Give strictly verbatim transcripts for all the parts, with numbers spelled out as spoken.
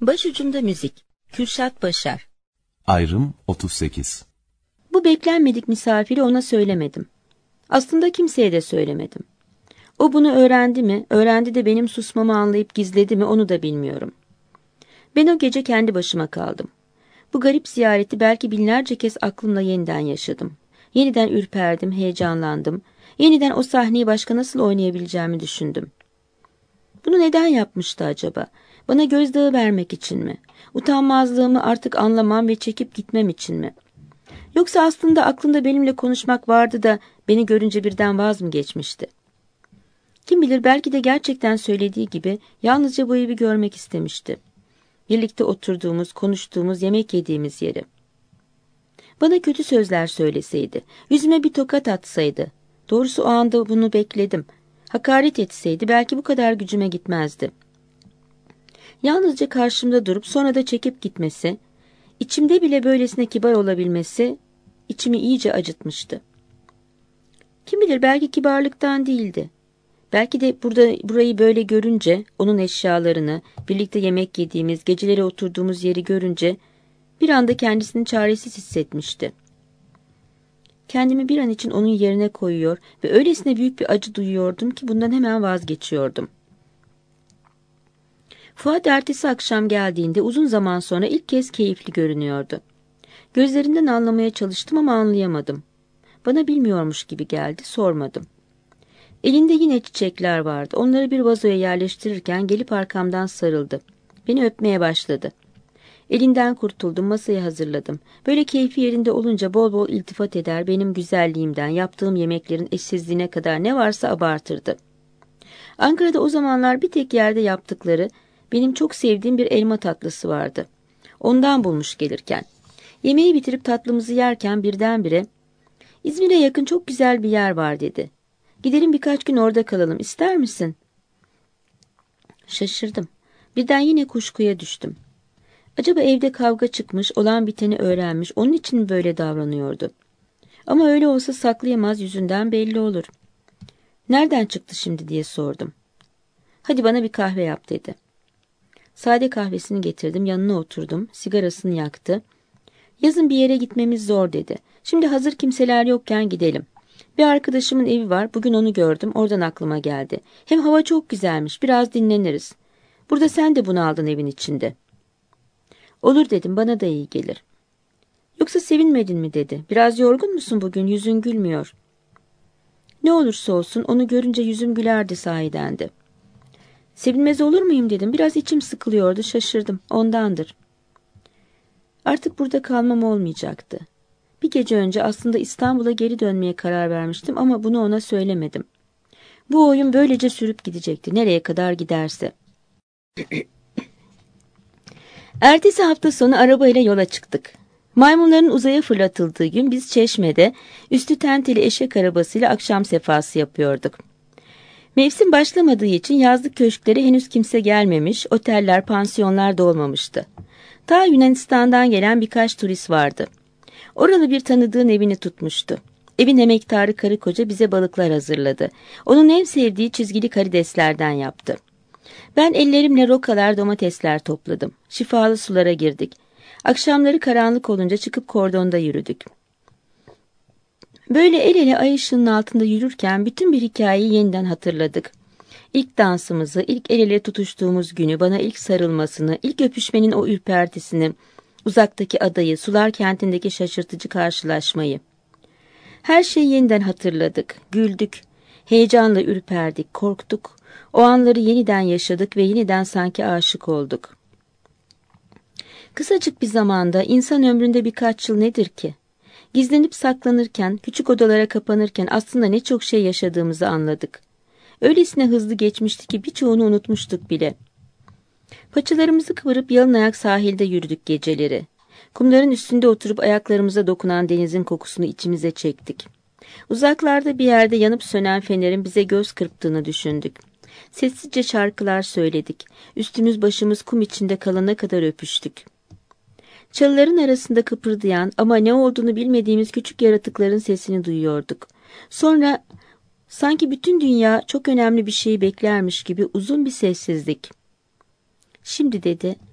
Başucunda müzik. Kürşat Başar. Ayrım otuz sekiz. Bu beklenmedik misafiri ona söylemedim. Aslında kimseye de söylemedim. O bunu öğrendi mi, öğrendi de benim susmamı anlayıp gizledi mi onu da bilmiyorum. Ben o gece kendi başıma kaldım. Bu garip ziyareti belki binlerce kez aklımla yeniden yaşadım. Yeniden ürperdim, heyecanlandım. Yeniden o sahneyi başka nasıl oynayabileceğimi düşündüm. Bunu neden yapmıştı acaba? Bana gözdağı vermek için mi? Utanmazlığımı artık anlamam ve çekip gitmem için mi? Yoksa aslında aklında benimle konuşmak vardı da beni görünce birden vaz mı geçmişti? Kim bilir, belki de gerçekten söylediği gibi yalnızca bu evi görmek istemişti. Birlikte oturduğumuz, konuştuğumuz, yemek yediğimiz yeri. Bana kötü sözler söyleseydi, yüzüme bir tokat atsaydı, doğrusu o anda bunu bekledim. Hakaret etseydi belki bu kadar gücüme gitmezdi. Yalnızca karşımda durup sonra da çekip gitmesi, içimde bile böylesine kibar olabilmesi içimi iyice acıtmıştı. Kim bilir, belki kibarlıktan değildi. Belki de burada burayı böyle görünce, onun eşyalarını, birlikte yemek yediğimiz, geceleri oturduğumuz yeri görünce bir anda kendisini çaresiz hissetmişti. Kendimi bir an için onun yerine koyuyor ve öylesine büyük bir acı duyuyordum ki bundan hemen vazgeçiyordum. Fuat ertesi akşam geldiğinde uzun zaman sonra ilk kez keyifli görünüyordu. Gözlerinden anlamaya çalıştım ama anlayamadım. Bana bilmiyormuş gibi geldi, sormadım. Elinde yine çiçekler vardı. Onları bir vazoya yerleştirirken gelip arkamdan sarıldı. Beni öpmeye başladı. Elinden kurtuldum, masayı hazırladım. Böyle keyfi yerinde olunca bol bol iltifat eder, benim güzelliğimden, yaptığım yemeklerin eşsizliğine kadar ne varsa abartırdı. Ankara'da o zamanlar bir tek yerde yaptıkları, benim çok sevdiğim bir elma tatlısı vardı. Ondan bulmuş gelirken. Yemeği bitirip tatlımızı yerken birdenbire, "İzmir'e yakın çok güzel bir yer var," dedi. "Gidelim, birkaç gün orada kalalım, ister misin?" Şaşırdım. Birden yine kuşkuya düştüm. Acaba evde kavga çıkmış, olan biteni öğrenmiş, onun için mi böyle davranıyordu? Ama öyle olsa saklayamaz, yüzünden belli olur. "Nereden çıktı şimdi?" diye sordum. "Hadi bana bir kahve yap," dedi. Sade kahvesini getirdim, yanına oturdum, sigarasını yaktı. "Yazın bir yere gitmemiz zor," dedi. "Şimdi hazır kimseler yokken gidelim. Bir arkadaşımın evi var, bugün onu gördüm, oradan aklıma geldi. Hem hava çok güzelmiş, biraz dinleniriz. Burada sen de bunaldın evin içinde." "Olur," dedim, "bana da iyi gelir." "Yoksa sevinmedin mi?" dedi. "Biraz yorgun musun bugün, yüzün gülmüyor." "Ne olursa olsun onu görünce yüzüm gülerdi sahiden de." "Sevinmez olur muyum?" dedim. "Biraz içim sıkılıyordu, şaşırdım, ondandır." Artık burada kalmam olmayacaktı. Bir gece önce aslında İstanbul'a geri dönmeye karar vermiştim ama bunu ona söylemedim. Bu oyun böylece sürüp gidecekti, nereye kadar giderse. Ertesi hafta sonu arabayla yola çıktık. Maymunların uzaya fırlatıldığı gün biz Çeşme'de üstü tenteli eşek arabasıyla akşam sefası yapıyorduk. Mevsim başlamadığı için yazlık köşklere henüz kimse gelmemiş, oteller, pansiyonlar dolmamıştı. Ta Yunanistan'dan gelen birkaç turist vardı. Oralı bir tanıdığın evini tutmuştu. Evin emektarı karı koca bize balıklar hazırladı. Onun en sevdiği çizgili karideslerden yaptı. Ben ellerimle rokalar, domatesler topladım. Şifalı sulara girdik. Akşamları karanlık olunca çıkıp kordonda yürüdük. Böyle el ele ay ışığının altında yürürken bütün bir hikayeyi yeniden hatırladık. İlk dansımızı, ilk el ele tutuştuğumuz günü, bana ilk sarılmasını, ilk öpüşmenin o ürpertisini, uzaktaki adayı, sular kentindeki şaşırtıcı karşılaşmayı. Her şeyi yeniden hatırladık, güldük, heyecanla ürperdik, korktuk. O anları yeniden yaşadık ve yeniden sanki aşık olduk. Kısacık bir zamanda, insan ömründe birkaç yıl nedir ki? Gizlenip saklanırken, küçük odalara kapanırken aslında ne çok şey yaşadığımızı anladık. Öylesine hızlı geçmişti ki birçoğunu unutmuştuk bile. Paçalarımızı kıvırıp yalın ayak sahilde yürüdük geceleri. Kumların üstünde oturup ayaklarımıza dokunan denizin kokusunu içimize çektik. Uzaklarda bir yerde yanıp sönen fenerin bize göz kırptığını düşündük. Sessizce şarkılar söyledik. Üstümüz başımız kum içinde kalana kadar öpüştük. Çalıların arasında kıpırdayan ama ne olduğunu bilmediğimiz küçük yaratıkların sesini duyuyorduk. Sonra sanki bütün dünya çok önemli bir şeyi beklermiş gibi uzun bir sessizlik. "Şimdi," dedi,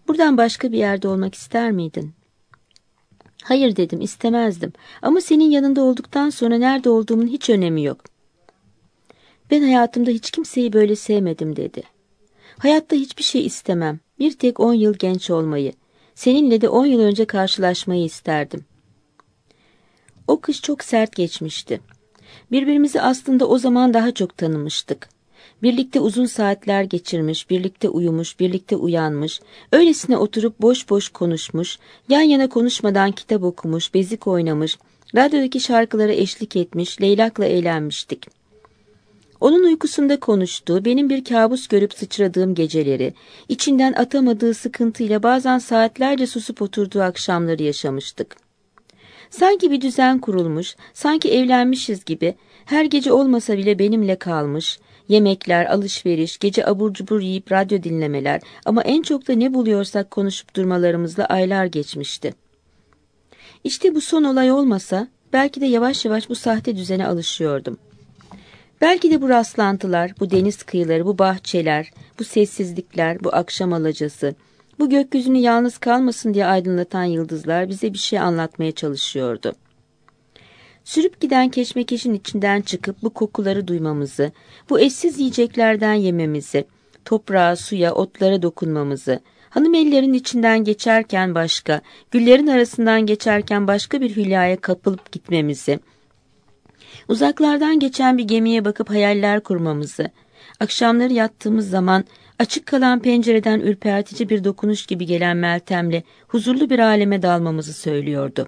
Buradan başka bir yerde olmak ister miydin? Hayır dedim, istemezdim. Ama senin yanında olduktan sonra nerede olduğumun hiç önemi yok. Ben hayatımda hiç kimseyi böyle sevmedim dedi. Hayatta hiçbir şey istemem. Bir tek on yıl genç olmayı. Seninle de on yıl önce karşılaşmayı isterdim. O kış çok sert geçmişti. Birbirimizi aslında o zaman daha çok tanımıştık. Birlikte uzun saatler geçirmiş, birlikte uyumuş, birlikte uyanmış, öylesine oturup boş boş konuşmuş, yan yana konuşmadan kitap okumuş, bezik oynamış, radyodaki şarkılara eşlik etmiş, leylakla eğlenmiştik. Onun uykusunda konuştuğu, benim bir kabus görüp sıçradığım geceleri, içinden atamadığı sıkıntıyla bazen saatlerce susup oturduğu akşamları yaşamıştık. Sanki bir düzen kurulmuş, sanki evlenmişiz gibi, her gece olmasa bile benimle kalmış, yemekler, alışveriş, gece abur cubur yiyip radyo dinlemeler ama en çok da ne buluyorsak konuşup durmalarımızla aylar geçmişti. İşte bu son olay olmasa, belki de yavaş yavaş bu sahte düzene alışıyordum. Belki de bu rastlantılar, bu deniz kıyıları, bu bahçeler, bu sessizlikler, bu akşam alacası, bu gökyüzünü yalnız kalmasın diye aydınlatan yıldızlar bize bir şey anlatmaya çalışıyordu. Sürüp giden keşmekeşin içinden çıkıp bu kokuları duymamızı, bu eşsiz yiyeceklerden yememizi, toprağa, suya, otlara dokunmamızı, hanım ellerin içinden geçerken başka, güllerin arasından geçerken başka bir hülyaya kapılıp gitmemizi, uzaklardan geçen bir gemiye bakıp hayaller kurmamızı, akşamları yattığımız zaman açık kalan pencereden ürpertici bir dokunuş gibi gelen Meltem'le huzurlu bir aleme dalmamızı söylüyordu.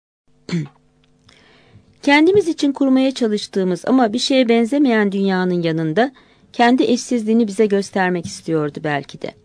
Kendimiz için kurmaya çalıştığımız ama bir şeye benzemeyen dünyanın yanında kendi eşsizliğini bize göstermek istiyordu belki de.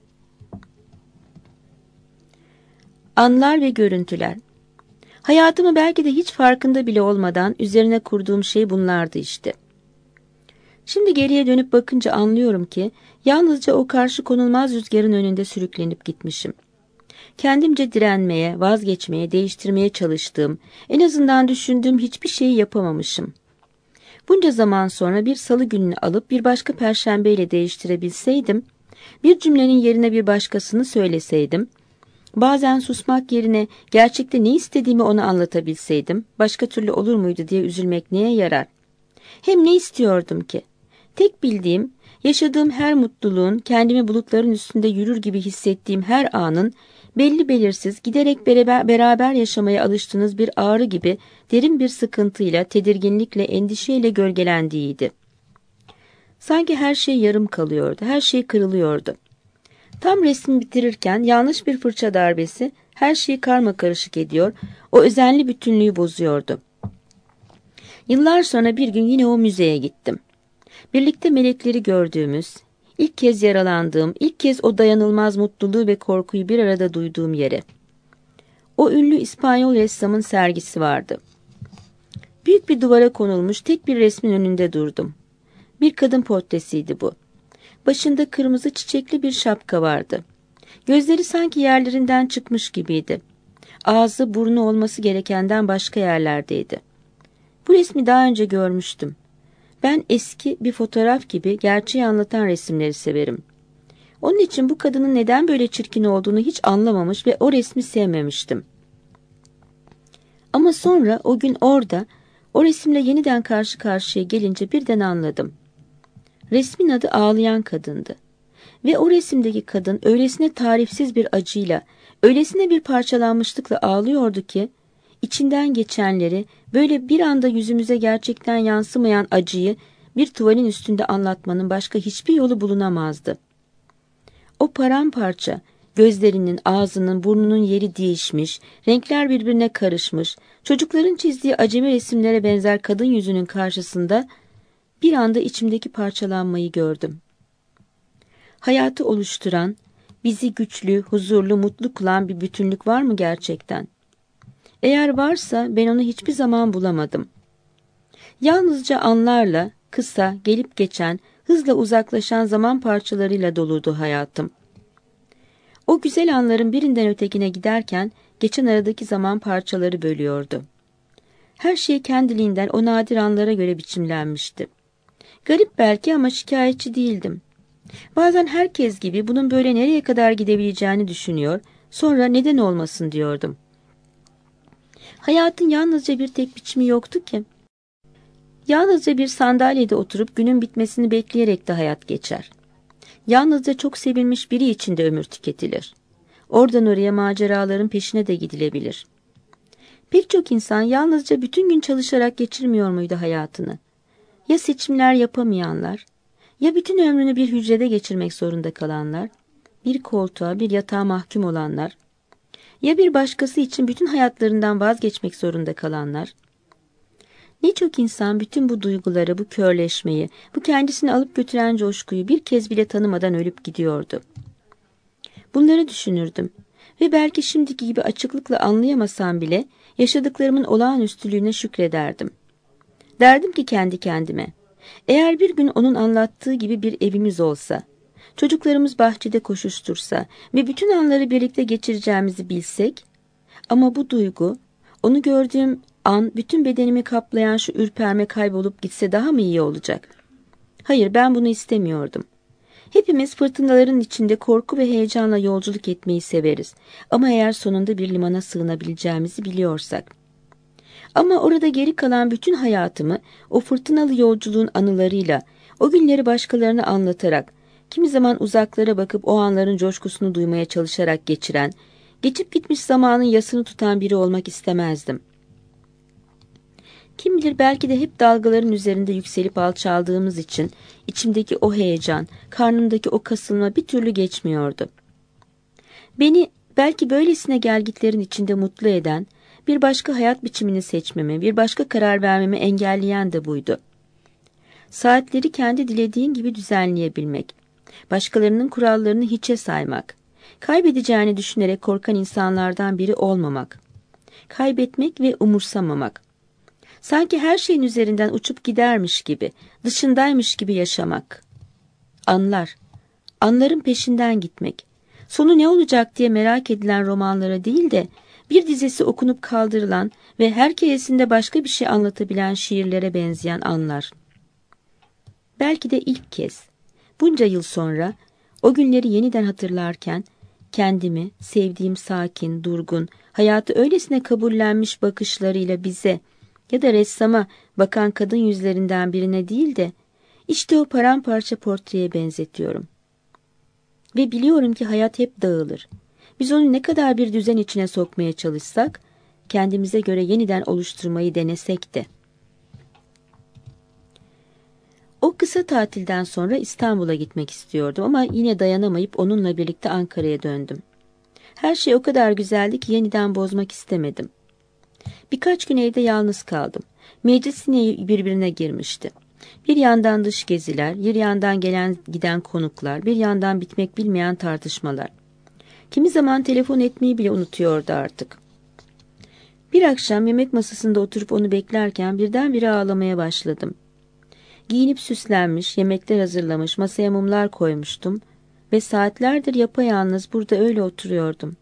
Anlar ve görüntüler. Hayatımı belki de hiç farkında bile olmadan üzerine kurduğum şey bunlardı işte. Şimdi geriye dönüp bakınca anlıyorum ki yalnızca o karşı konulmaz rüzgarın önünde sürüklenip gitmişim. Kendimce direnmeye, vazgeçmeye, değiştirmeye çalıştığım, en azından düşündüğüm hiçbir şeyi yapamamışım. Bunca zaman sonra bir salı gününü alıp bir başka perşembeyle değiştirebilseydim, bir cümlenin yerine bir başkasını söyleseydim, bazen susmak yerine gerçekte ne istediğimi ona anlatabilseydim, başka türlü olur muydu diye üzülmek neye yarar? Hem ne istiyordum ki? Tek bildiğim, yaşadığım her mutluluğun, kendimi bulutların üstünde yürür gibi hissettiğim her anın, belli belirsiz, giderek beraber, beraber yaşamaya alıştığınız bir ağrı gibi derin bir sıkıntıyla, tedirginlikle, endişeyle gölgelendiğiydi. Sanki her şey yarım kalıyordu, her şey kırılıyordu. Tam resmi bitirirken yanlış bir fırça darbesi her şeyi karmakarışık ediyor, o özenli bütünlüğü bozuyordu. Yıllar sonra bir gün yine o müzeye gittim. Birlikte melekleri gördüğümüz, ilk kez yaralandığım, ilk kez o dayanılmaz mutluluğu ve korkuyu bir arada duyduğum yere. O ünlü İspanyol ressamın sergisi vardı. Büyük bir duvara konulmuş tek bir resmin önünde durdum. Bir kadın portresiydi bu. Başında kırmızı çiçekli bir şapka vardı. Gözleri sanki yerlerinden çıkmış gibiydi. Ağzı, burnu olması gerekenden başka yerlerdeydi. Bu resmi daha önce görmüştüm. Ben eski bir fotoğraf gibi gerçeği anlatan resimleri severim. Onun için bu kadının neden böyle çirkin olduğunu hiç anlamamış ve o resmi sevmemiştim. Ama sonra o gün orada, o resimle yeniden karşı karşıya gelince birden anladım. Resmin adı Ağlayan Kadındı. Ve o resimdeki kadın öylesine tarifsiz bir acıyla, öylesine bir parçalanmışlıkla ağlıyordu ki, içinden geçenleri, böyle bir anda yüzümüze gerçekten yansımayan acıyı bir tuvalin üstünde anlatmanın başka hiçbir yolu bulunamazdı. O paramparça, gözlerinin, ağzının, burnunun yeri değişmiş, renkler birbirine karışmış, çocukların çizdiği acemi resimlere benzer kadın yüzünün karşısında bir anda içimdeki parçalanmayı gördüm. Hayatı oluşturan, bizi güçlü, huzurlu, mutlu kılan bir bütünlük var mı gerçekten? Eğer varsa ben onu hiçbir zaman bulamadım. Yalnızca anlarla, kısa, gelip geçen, hızla uzaklaşan zaman parçalarıyla doluydu hayatım. O güzel anların birinden ötekine giderken geçen aradaki zaman parçaları bölüyordu. Her şey kendiliğinden o nadir anlara göre biçimlenmişti. Garip belki ama şikayetçi değildim. Bazen herkes gibi bunun böyle nereye kadar gidebileceğini düşünüyor, sonra neden olmasın diyordum. Hayatın yalnızca bir tek biçimi yoktu ki. Yalnızca bir sandalyede oturup günün bitmesini bekleyerek de hayat geçer. Yalnızca çok sevilmiş biri için de ömür tüketilir. Oradan oraya maceraların peşine de gidilebilir. Pek çok insan yalnızca bütün gün çalışarak geçirmiyor muydu hayatını? Ya seçimler yapamayanlar, ya bütün ömrünü bir hücrede geçirmek zorunda kalanlar, bir koltuğa, bir yatağa mahkum olanlar, ya bir başkası için bütün hayatlarından vazgeçmek zorunda kalanlar. Ne çok insan bütün bu duyguları, bu körleşmeyi, bu kendisini alıp götüren coşkuyu bir kez bile tanımadan ölüp gidiyordu. Bunları düşünürdüm ve belki şimdiki gibi açıklıkla anlayamasam bile yaşadıklarımın olağanüstülüğüne şükrederdim. Derdim ki kendi kendime, eğer bir gün onun anlattığı gibi bir evimiz olsa, çocuklarımız bahçede koşuştursa ve bütün anları birlikte geçireceğimizi bilsek, ama bu duygu, onu gördüğüm an bütün bedenimi kaplayan şu ürperme kaybolup gitse daha mı iyi olacak? Hayır, ben bunu istemiyordum. Hepimiz fırtınaların içinde korku ve heyecanla yolculuk etmeyi severiz. Ama eğer sonunda bir limana sığınabileceğimizi biliyorsak. Ama orada geri kalan bütün hayatımı o fırtınalı yolculuğun anılarıyla, o günleri başkalarına anlatarak, kimi zaman uzaklara bakıp o anların coşkusunu duymaya çalışarak geçiren, geçip gitmiş zamanın yasını tutan biri olmak istemezdim. Kim bilir, belki de hep dalgaların üzerinde yükselip alçaldığımız için içimdeki o heyecan, karnımdaki o kasılma bir türlü geçmiyordu. Beni belki böylesine gelgitlerin içinde mutlu eden, bir başka hayat biçimini seçmemi, bir başka karar vermemi engelleyen de buydu. Saatleri kendi dilediğin gibi düzenleyebilmek, başkalarının kurallarını hiçe saymak, kaybedeceğini düşünerek korkan insanlardan biri olmamak, kaybetmek ve umursamamak, sanki her şeyin üzerinden uçup gidermiş gibi, dışındaymış gibi yaşamak. Anlar, anların peşinden gitmek, sonu ne olacak diye merak edilen romanlara değil de, bir dizesi okunup kaldırılan ve her keresinde başka bir şey anlatabilen şiirlere benzeyen anlar. Belki de ilk kez, bunca yıl sonra, o günleri yeniden hatırlarken, kendimi, sevdiğim sakin, durgun, hayatı öylesine kabullenmiş bakışlarıyla bize ya da ressama bakan kadın yüzlerinden birine değil de, işte o paramparça portreye benzetiyorum. Ve biliyorum ki hayat hep dağılır. Biz onu ne kadar bir düzen içine sokmaya çalışsak, kendimize göre yeniden oluşturmayı denesek de. O kısa tatilden sonra İstanbul'a gitmek istiyordum ama yine dayanamayıp onunla birlikte Ankara'ya döndüm. Her şey o kadar güzeldi ki yeniden bozmak istemedim. Birkaç gün evde yalnız kaldım. Meclis yine birbirine girmişti. Bir yandan dış geziler, bir yandan gelen giden konuklar, bir yandan bitmek bilmeyen tartışmalar. Kimi zaman telefon etmeyi bile unutuyordu artık. Bir akşam yemek masasında oturup onu beklerken birdenbire ağlamaya başladım. Giyinip süslenmiş, yemekler hazırlamış, masaya mumlar koymuştum ve saatlerdir yapayalnız burada öyle oturuyordum.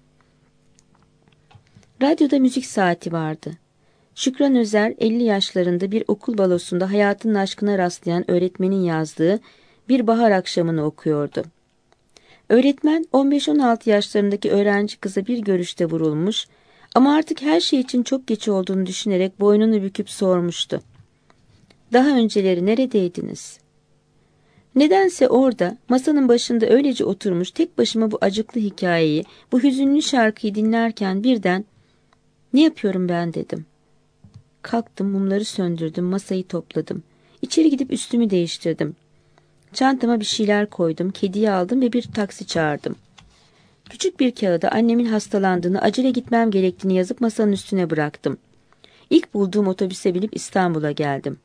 Radyoda müzik saati vardı. Şükran Özer elli yaşlarında bir okul balosunda hayatının aşkına rastlayan öğretmenin yazdığı bir bahar akşamını okuyordu. Öğretmen on beş on altı yaşlarındaki öğrenci kıza bir görüşte vurulmuş ama artık her şey için çok geç olduğunu düşünerek boynunu büküp sormuştu. Daha önceleri neredeydiniz? Nedense orada masanın başında öylece oturmuş tek başıma bu acıklı hikayeyi, bu hüzünlü şarkıyı dinlerken birden "Ne yapıyorum ben?" dedim. Kalktım, mumları söndürdüm, masayı topladım. İçeri gidip üstümü değiştirdim. Çantama bir şeyler koydum, kediyi aldım ve bir taksi çağırdım. Küçük bir kağıda annemin hastalandığını, acele gitmem gerektiğini yazıp masanın üstüne bıraktım. İlk bulduğum otobüse binip İstanbul'a geldim.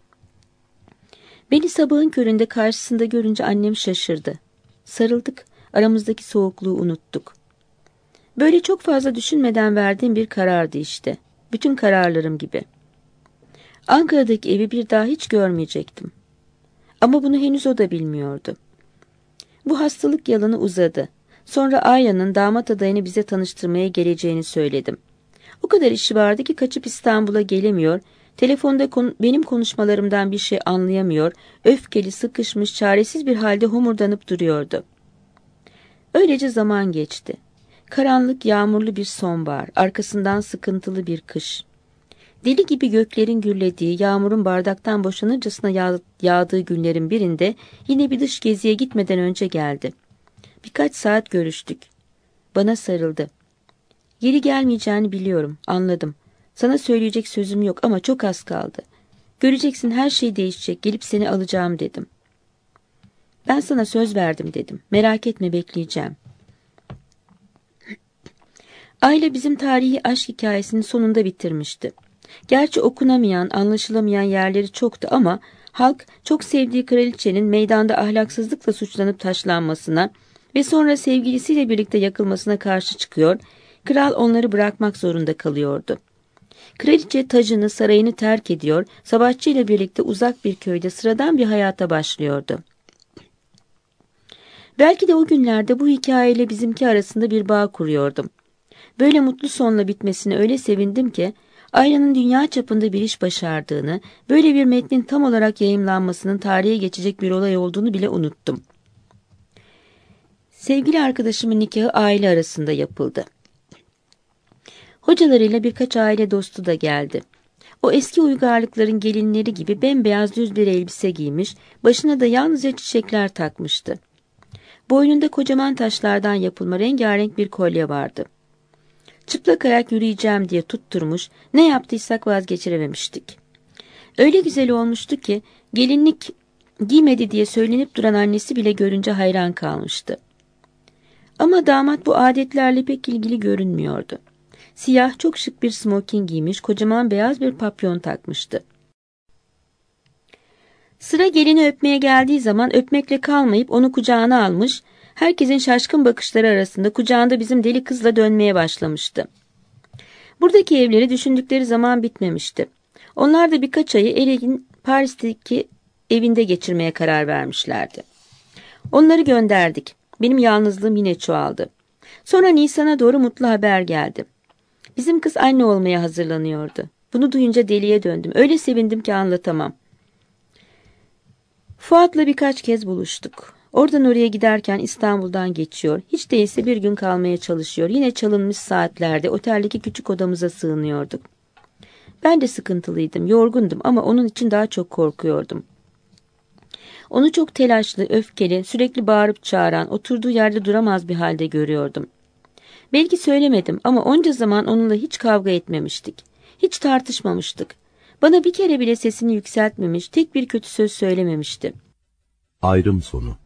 Beni sabahın köründe karşısında görünce annem şaşırdı. Sarıldık, aramızdaki soğukluğu unuttuk. Böyle çok fazla düşünmeden verdiğim bir karardı işte. Bütün kararlarım gibi. Ankara'daki evi bir daha hiç görmeyecektim. Ama bunu henüz o da bilmiyordu. Bu hastalık yalanı uzadı. Sonra Arya'nın damat adayını bize tanıştırmaya geleceğini söyledim. O kadar işi vardı ki kaçıp İstanbul'a gelemiyor, Telefonda kon- benim konuşmalarımdan bir şey anlayamıyor, öfkeli, sıkışmış, çaresiz bir halde homurdanıp duruyordu. Öylece zaman geçti. Karanlık, yağmurlu bir sonbahar, arkasından sıkıntılı bir kış. Deli gibi göklerin gürlediği, yağmurun bardaktan boşanırcasına yağ- yağdığı günlerin birinde yine bir dış geziye gitmeden önce geldi. Birkaç saat görüştük. Bana sarıldı. Geri gelmeyeceğini biliyorum, anladım. Sana söyleyecek sözüm yok ama çok az kaldı. Göreceksin, her şey değişecek, gelip seni alacağım dedim. Ben sana söz verdim dedim. Merak etme, bekleyeceğim. Ayla bizim tarihi aşk hikayesinin sonunda bitirmişti. Gerçi okunamayan, anlaşılamayan yerleri çoktu ama halk çok sevdiği kraliçenin meydanda ahlaksızlıkla suçlanıp taşlanmasına ve sonra sevgilisiyle birlikte yakılmasına karşı çıkıyor, kral onları bırakmak zorunda kalıyordu. Kraliçe tacını, sarayını terk ediyor, savaşçıyla birlikte uzak bir köyde sıradan bir hayata başlıyordu. Belki de o günlerde bu hikayeyle bizimki arasında bir bağ kuruyordum. Böyle mutlu sonla bitmesine öyle sevindim ki, Ayla'nın dünya çapında bir iş başardığını, böyle bir metnin tam olarak yayımlanmasının tarihe geçecek bir olay olduğunu bile unuttum. Sevgili arkadaşımın nikahı aile arasında yapıldı. Hocalarıyla birkaç aile dostu da geldi. O eski uygarlıkların gelinleri gibi bembeyaz düz bir elbise giymiş, başına da yalnızca çiçekler takmıştı. Boynunda kocaman taşlardan yapılma rengarenk bir kolye vardı. Çıplak ayak yürüyeceğim diye tutturmuş, ne yaptıysak vazgeçirememiştik. Öyle güzel olmuştu ki, gelinlik giymedi diye söylenip duran annesi bile görünce hayran kalmıştı. Ama damat bu adetlerle pek ilgili görünmüyordu. Siyah, çok şık bir smoking giymiş, kocaman beyaz bir papyon takmıştı. Sıra gelini öpmeye geldiği zaman öpmekle kalmayıp onu kucağına almış, herkesin şaşkın bakışları arasında kucağında bizim deli kızla dönmeye başlamıştı. Buradaki evleri düşündükleri zaman bitmemişti. Onlar da birkaç ayı Erek'in Paris'teki evinde geçirmeye karar vermişlerdi. Onları gönderdik. Benim yalnızlığım yine çoğaldı. Sonra Nisan'a doğru mutlu haber geldi. Bizim kız anne olmaya hazırlanıyordu. Bunu duyunca deliye döndüm. Öyle sevindim ki anlatamam. Fuat'la birkaç kez buluştuk. Oradan oraya giderken İstanbul'dan geçiyor. Hiç değilse bir gün kalmaya çalışıyor. Yine çalınmış saatlerde oteldeki küçük odamıza sığınıyorduk. Ben de sıkıntılıydım, yorgundum ama onun için daha çok korkuyordum. Onu çok telaşlı, öfkeli, sürekli bağırıp çağıran, oturduğu yerde duramaz bir halde görüyordum. Belki söylemedim ama onca zaman onunla hiç kavga etmemiştik. Hiç tartışmamıştık. Bana bir kere bile sesini yükseltmemiş, tek bir kötü söz söylememişti. Ayrım sonu.